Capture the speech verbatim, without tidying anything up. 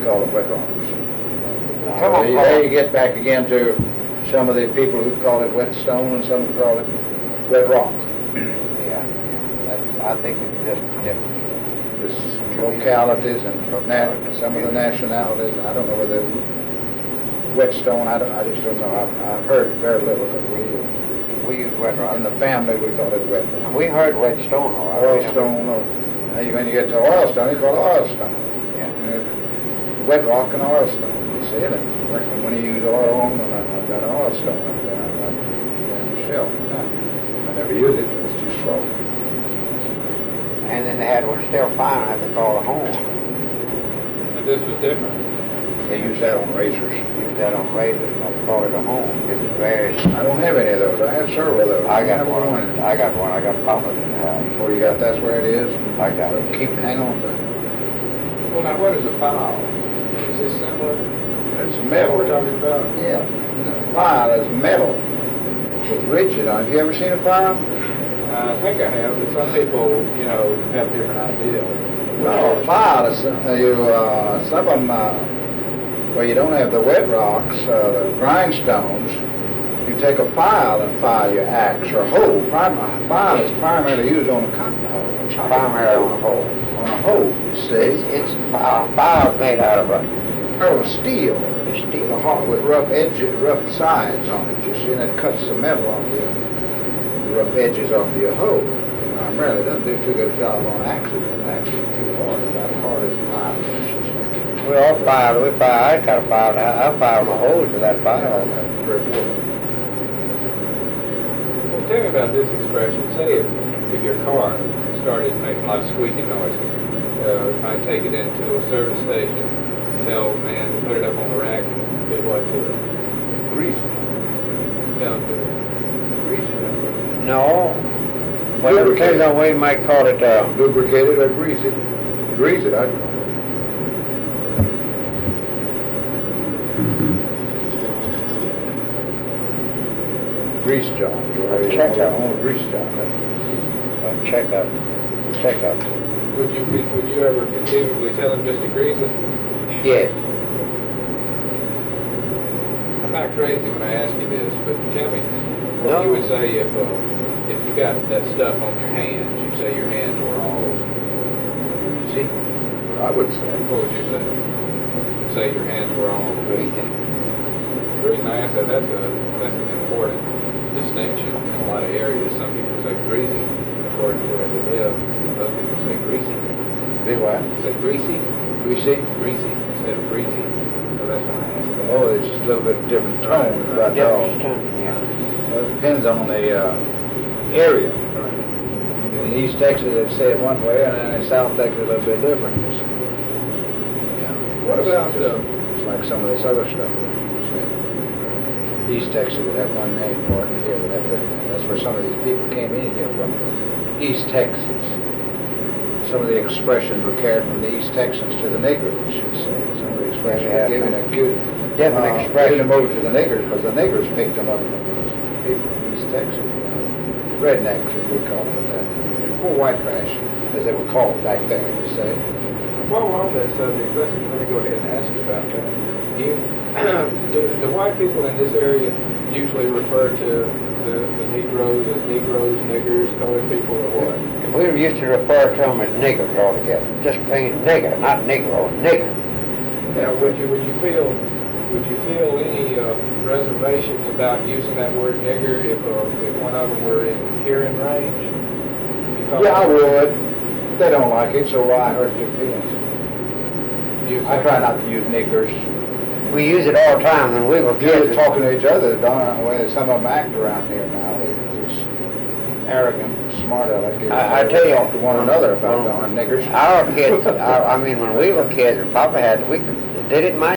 call it wet rocks. Come on, There you- Paul. there you get back again to some of the people who call it wet stone and some who call it wet rock. Yeah, yeah. That's, I think it's just different. There's localities and na- some of the nationalities. I don't know whether whetstone. I don't. I just don't know. I've, I've heard very little because we We use wet rock. in the family we call it wet rock. We heard wet stone, all right. Oil stone. Or now you- when you get to oil stone, you call it oil stone. Yeah. And it's wet rock and oil stone. You see it? And when you use oil on, and I- I've got an oil stone up there. I've got there in the shelf now. I never use it. It's too slow. And then they had one still fine, I they called a home. And this was different. They use that on razors. Use that on razors, I call it a home. It's very, I don't have any of those. I have several of those. I got Never one, wanted. I got one, I got Papa's in the house. Oh, you got, that's where it is? I got Well, it. keep, hang on to it. Well, now what is a file? Is this similar? It's What metal. we're talking about? Yeah, the file is metal with ridges on it. Have you ever seen a file? I think I have, but some people, you know, have different ideas. No, a file is, uh, you, uh, some of them, uh, where you don't have the wet rocks, uh, the grindstones, you take a file and file your axe or hoe. Prim- a file is primarily used on a cotton hoe. a chopping Primarily on a hoe. On a hoe, you It's, see. it's, uh, file's made out of a Out of steel. steel. With a hot, with rough edges, rough sides on it, you see, and it cuts the metal off the, the rough edges off your hoe. Primarily, it doesn't do too good a job on axes, because axes are too hard, they're about as hard as a file is, you see. We all filed, we filed, I got a file, I, I filed my hose with that file. Three or four. Well, tell me about this expression. Say if, if your car started making a lot of squeaking noises, uh, you might take it into a service station, tell the man to put it up on the rack and do what to it? Grease, Tell him to grease it, No, well, it depends on what you might call it, uh, lubricate it or grease it. Grease it, I'd call it. Grease job, right? Check up. On a grease job, that's a checkup, checkup. Would you, be- would you ever conceivably tell him just to grease it? Yes, I'm not crazy when I ask you this, but tell me, No. what you would say if, uh, if you got that stuff on your hands, you say your hands were all, greasy. I would say. what would you say? Say your hands were all greasy. The reason I ask that, that's a, that's an important distinction in a lot of areas. Some people say greasy according to where they live. Other people say greasy. Be what? Say greasy, Greasy? greasy instead of greasy. So that's why I asked that. Oh, it's just a little bit different tone about Different all. tone, yeah. Well, it depends on the, uh, area. In East Texas, they say it one way, and then in South Texas, a little bit different. you see. Yeah. What about, It's just- uh, It's like some of this other stuff that you say. East Texas that have one name for it, and here that have different name. That's where some of these people came in here from, East Texas. Some of the expressions were carried from the East Texans to the Negroes, you see. Some of the expressions Yeah, were given a good, Different uh, expression. Given them over to the niggers, because the niggers picked them up from those people from East Texas. you know. Rednecks, as we call them at that time. Poor white trash, as they were called back there, you say. While we're on that subject, let's, let me go ahead and ask you about that. You, do the white people in this area usually refer to the, the Negroes as Negroes, niggers, colored people, or what? We used to refer to them as niggers altogether, just plain nigger, not negro, nigger. Now, would you, would you feel, would you feel any uh, reservations about using that word nigger if, uh, if one of them were in hearing range? You thought- Yeah, I would. They don't like it, so why hurt their feelings? Use I that- try not to use niggers. We use it all the time when we were They're kids. talking to each other, darn, the way some of them act around here now. They're just arrogant, smart aleck. They I- I tell you, talk to one another about when- darn niggers. Our kids, our, I mean, when we were kids, and Papa had, we, they didn't mind